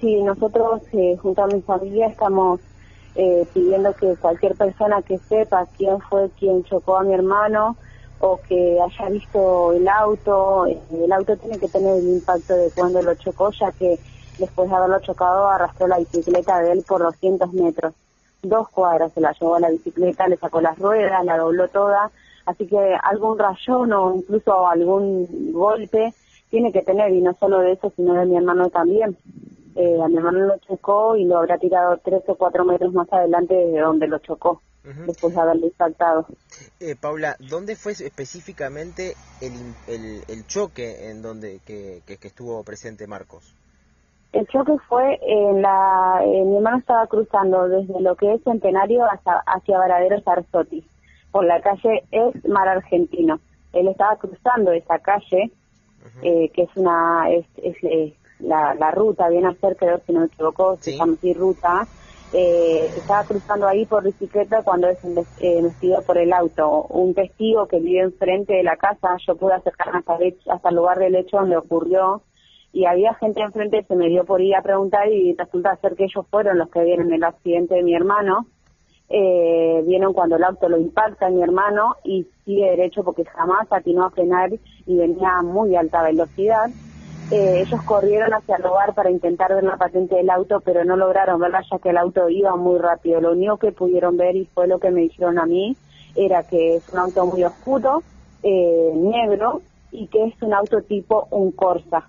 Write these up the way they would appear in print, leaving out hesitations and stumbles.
Sí, nosotros junto a mi familia estamos pidiendo que cualquier persona que sepa quién fue quien chocó a mi hermano o que haya visto el auto tiene que tener el impacto de cuando lo chocó, ya que después de haberlo chocado arrastró la bicicleta de él por 200 metros. 2 cuadras se la llevó a la bicicleta, le sacó las ruedas, la dobló toda, así que algún rayón o incluso algún golpe tiene que tener, y no solo de eso, sino de mi hermano también. A mi hermano lo chocó y lo habrá tirado 3 o 4 metros más adelante de donde lo chocó, después de haberle impactado. Paula, ¿dónde fue específicamente el choque en donde que estuvo presente Marcos? El choque fue mi hermano estaba cruzando desde lo que es Centenario hacia Varadero Sarzotti, por la calle Es Mar Argentino. Él estaba cruzando esa calle, que es la ruta, bien a ser, creo, si no me equivoco, se llama así ruta. Estaba cruzando ahí por bicicleta cuando es investido por el auto. Un testigo que vive enfrente de la casa, yo pude acercarme hasta el lugar del hecho donde ocurrió, y había gente enfrente, se me dio por ir a preguntar y resulta ser que ellos fueron los que vieron el accidente de mi hermano. Vieron cuando el auto lo impacta a mi hermano y sigue derecho porque jamás atinó a frenar y venía a muy alta velocidad. Ellos corrieron hacia el lugar para intentar ver la patente del auto, pero no lograron verla ya que el auto iba muy rápido. Lo único que pudieron ver, y fue lo que me dijeron a mí, era que es un auto muy oscuro, negro, y que es un auto tipo un Corsa.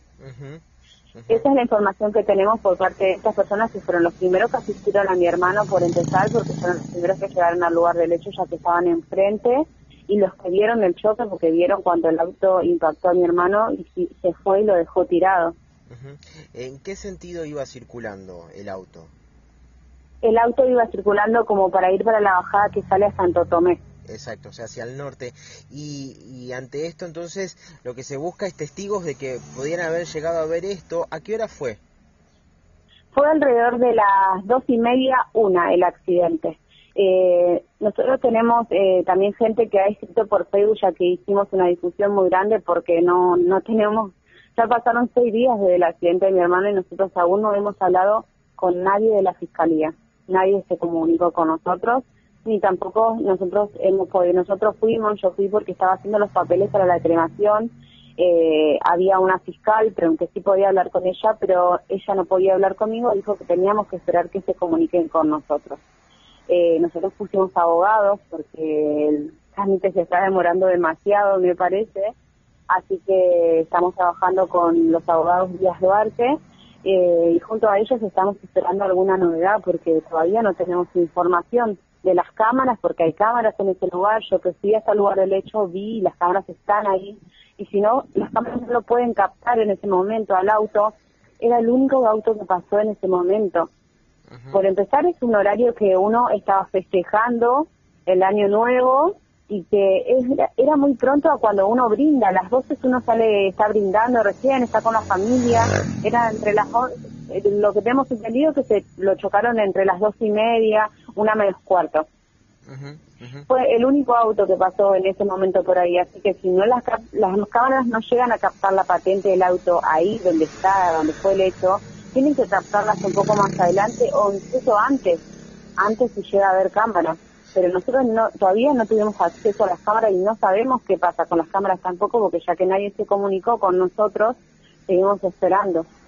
Esa es la información que tenemos por parte de estas personas, que fueron los primeros que asistieron a mi hermano por empezar, porque fueron los primeros que llegaron al lugar del hecho ya que estaban enfrente, y los que vieron el choque porque vieron cuando el auto impactó a mi hermano y se fue y lo dejó tirado. ¿En qué sentido iba circulando el auto? El auto iba circulando como para ir para la bajada que sale a Santo Tomé. Exacto, o sea, hacia el norte. Y ante esto, entonces, lo que se busca es testigos de que podían haber llegado a ver esto. ¿A qué hora fue? Fue alrededor de las 2:30, 1 el accidente. Nosotros tenemos también gente que ha escrito por Facebook, ya que hicimos una difusión muy grande porque no tenemos, ya pasaron 6 días desde el accidente de mi hermano y nosotros aún no hemos hablado con nadie de la fiscalía. Nadie se comunicó con nosotros, ni tampoco nosotros hemos podido. Nosotros yo fui porque estaba haciendo los papeles para la cremación. Había una fiscal, pero aunque sí podía hablar con ella, pero ella no podía hablar conmigo, dijo que teníamos que esperar que se comuniquen con nosotros. Nosotros pusimos abogados porque el trámite se está demorando demasiado, me parece, así que estamos trabajando con los abogados Díaz Duarte y junto a ellos estamos esperando alguna novedad porque todavía no tenemos información de las cámaras, porque hay cámaras en ese lugar. Yo que fui hasta el lugar del hecho, vi, las cámaras están ahí, y si no, las cámaras no lo pueden captar en ese momento al auto. Era el único auto que pasó en ese momento. Por empezar, es un horario que uno estaba festejando el año nuevo y que era muy pronto a cuando uno brinda. A las 12 uno está brindando recién, está con la familia. Era entre las lo que tenemos entendido que lo chocaron entre las 2:30, 1:45. Fue el único auto que pasó en ese momento por ahí, así que si no las cámaras no llegan a captar la patente del auto ahí donde fue el hecho, tienen que captarlas un poco más adelante o incluso antes si llega a haber cámaras. Pero nosotros todavía no tuvimos acceso a las cámaras y no sabemos qué pasa con las cámaras tampoco, porque ya que nadie se comunicó con nosotros, seguimos esperando.